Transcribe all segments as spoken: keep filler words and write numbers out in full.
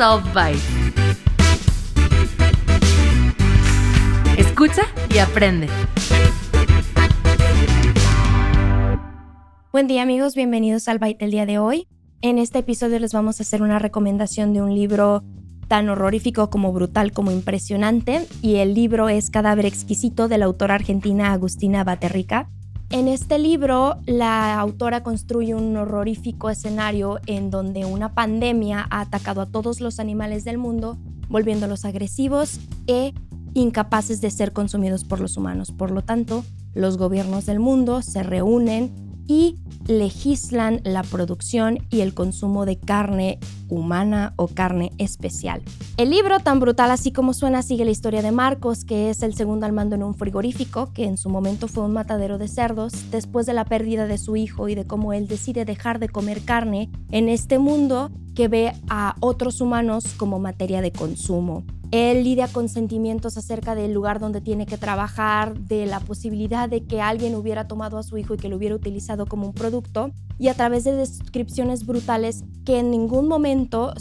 Soft Bites. Escucha y aprende. Buen día amigos, bienvenidos al Bite del día de hoy. En este episodio les vamos a hacer una recomendación de un libro tan horrorífico como brutal como impresionante, y el libro es Cadáver Exquisito de la autora argentina Agustina Baterrica. En este libro la autora construye un horrorífico escenario en donde una pandemia ha atacado a todos los animales del mundo, volviéndolos agresivos e incapaces de ser consumidos por los humanos. Por lo tanto, los gobiernos del mundo se reúnen y legislan la producción y el consumo de carne humana o carne especial. El libro, tan brutal así como suena, sigue la historia de Marcos, que es el segundo al mando en un frigorífico, que en su momento fue un matadero de cerdos, después de la pérdida de su hijo y de cómo él decide dejar de comer carne en este mundo que ve a otros humanos como materia de consumo. Él lidia con sentimientos acerca del lugar donde tiene que trabajar, de la posibilidad de que alguien hubiera tomado a su hijo y que lo hubiera utilizado como un producto, y a través de descripciones brutales que en ningún momento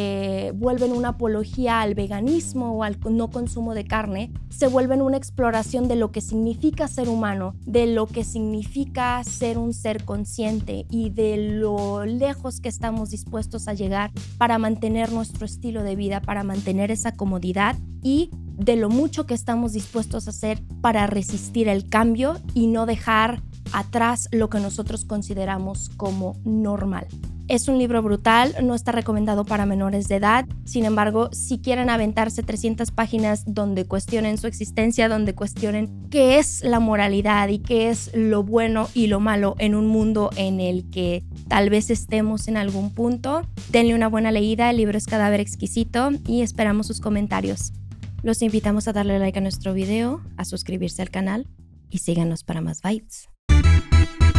se vuelven una apología al veganismo o al no consumo de carne, se vuelven una exploración de lo que significa ser humano, de lo que significa ser un ser consciente y de lo lejos que estamos dispuestos a llegar para mantener nuestro estilo de vida, para mantener esa comodidad, y de lo mucho que estamos dispuestos a hacer para resistir el cambio y no dejar atrás lo que nosotros consideramos como normal. Es un libro brutal, no está recomendado para menores de edad. Sin embargo, si quieren aventarse trescientas páginas donde cuestionen su existencia, donde cuestionen qué es la moralidad y qué es lo bueno y lo malo en un mundo en el que tal vez estemos en algún punto, denle una buena leída. El libro es Cadáver Exquisito y esperamos sus comentarios. Los invitamos a darle like a nuestro video, a suscribirse al canal y síganos para más bites.